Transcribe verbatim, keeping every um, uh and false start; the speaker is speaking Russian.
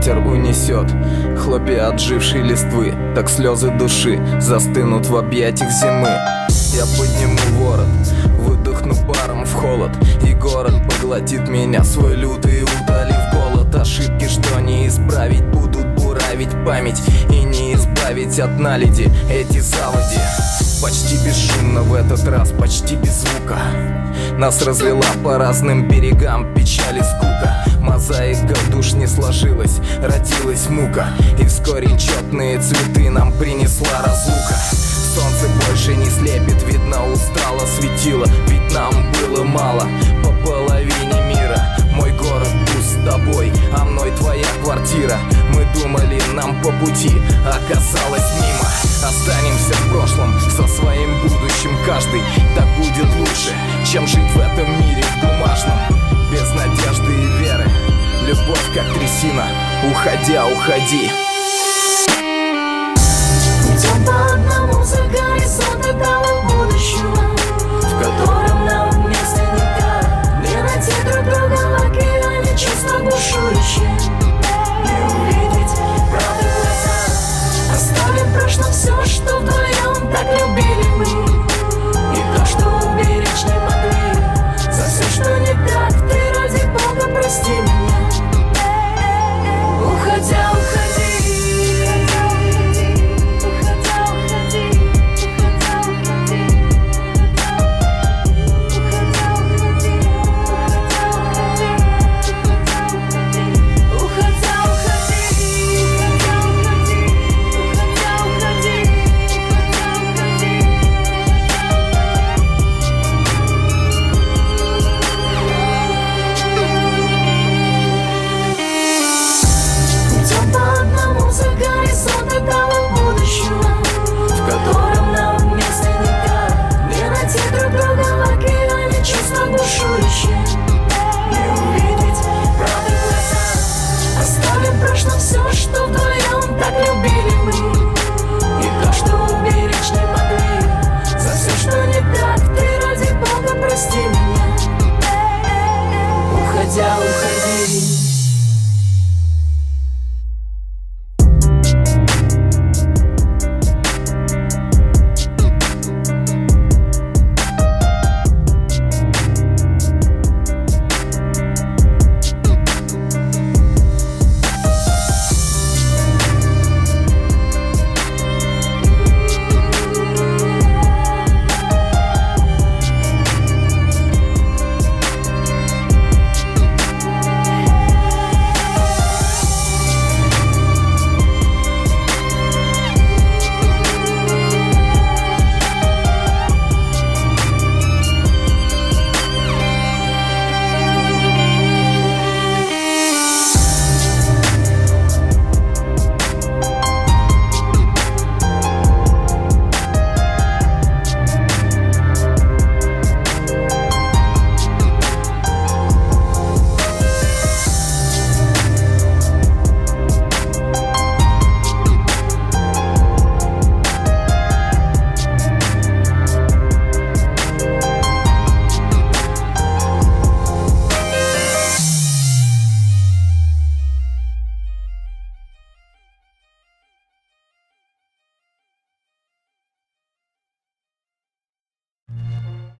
ветер унесет хлопья отжившей листвы, так слезы души застынут в объятиях зимы. Я подниму ворот, выдохну паром в холод, и город поглотит меня, свой лютый утолив голод. Ошибки, что не исправить, будут буравить память, и не избавить от наледи эти заводи. Почти бесшумно в этот раз, почти без звука, нас разлила по разным берегам печаль и скука. Мозаика душ не сложилась, родилась мука, и вскоре четные цветы нам принесла разлука. Солнце больше не слепит, видно устало светило, ведь нам было мало по половине мира. Мой город пуст с тобой, а мной твоя квартира. Мы думали, нам по пути, оказалось мимо. Останемся в прошлом со своим будущим каждый. Так будет лучше, чем жить в этом мире бумажном, без надежды и веры. Любовь как трясина, уходя, уходи.